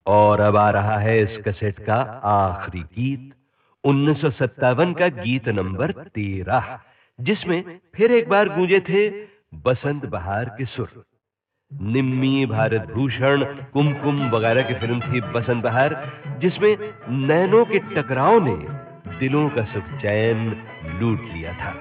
और अब आ रहा है इस कैसेट का आखिरी गीत, 1957 का गीत नंबर 13, जिसमें फिर एक बार गूंजे थे बसंत बहार के सुर। निम्मी, भारत भूषण, कुमकुम वगैरह की फिल्म थी बसंत बहार, जिसमें नैनों के टकराव ने दिलों का सुख चैन लूट लिया था।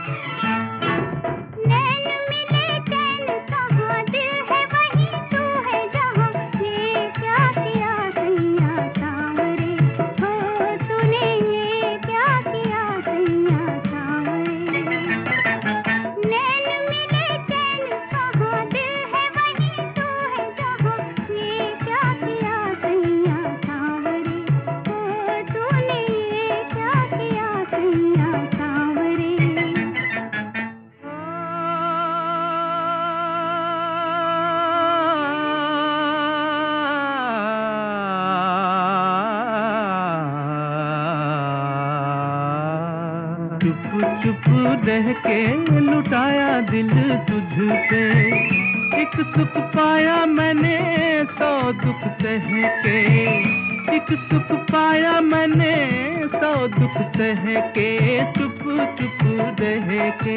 चुप रह के लुटाया दिल तुझ पे, एक सुख पाया मैंने 100 दुख सह के, एक सुख पाया मैंने 100 दुख सह के, चुप चुप रह के।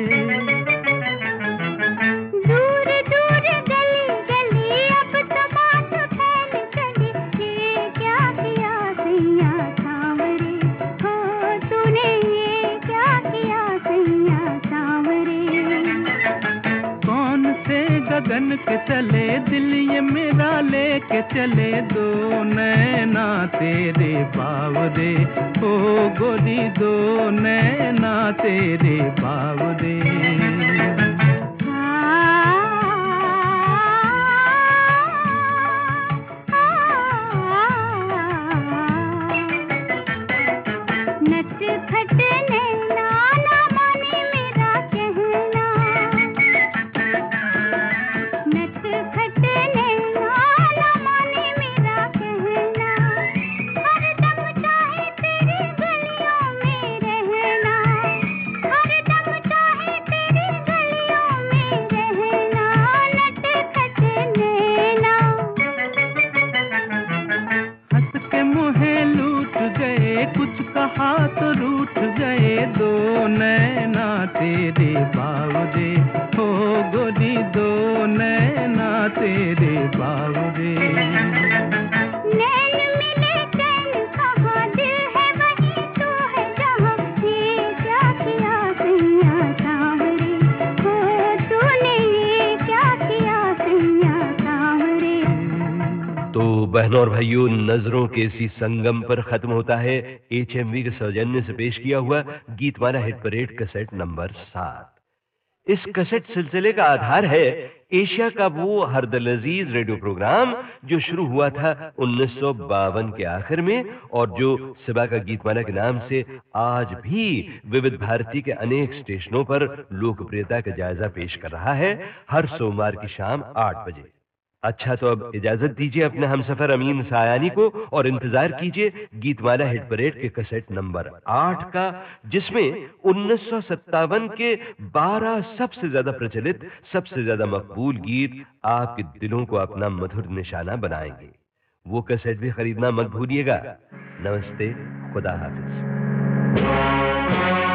गगन के चले दिल ये मेरा लेके चले, दो नैना तेरे बावरे, ओ गोरी दो नैना तेरे बावरे। कुछ कहा तो रूठ गए, दो नैना तेरे बावरे, हो गोरी दो नैना तेरे बावरे। नैन मिले चैन कहाँ, दिल है वही तो है जहाँ, ये क्या किया सैया सांवरे, हो तूने ये क्या किया सैया सांवरे। तो बहनों और भाइयों, नजरों के इसी संगम पर खत्म होता है HMV के सौजन्य से पेश किया हुआ Geetmala hit parade cassette number 7। इस कैसेट सिलसिले का आधार है एशिया का वो हरदलअजीज रेडियो प्रोग्राम जो शुरू हुआ था 1952 के आखिर में, और जो सिबा का गीतमाला के नाम से आज भी विविध भारती के अनेक स्टेशनों पर लोकप्रियता का जायजा पेश कर रहा है, हर सोमवार की शाम 8 बजे। अच्छा, तो अब इजाजत दीजिए अपने हमसफर अमीन सायानी को, और इंतजार कीजिए गीतमाला हिट परेड के कैसेट नंबर 8 का, जिसमें 1957 के 12 सबसे ज्यादा प्रचलित, सबसे ज्यादा मकबूल गीत आपके दिलों को अपना मधुर निशाना बनाएंगे। वो कैसेट भी खरीदना मत भूलिएगा। नमस्ते, खुदा हाफिज।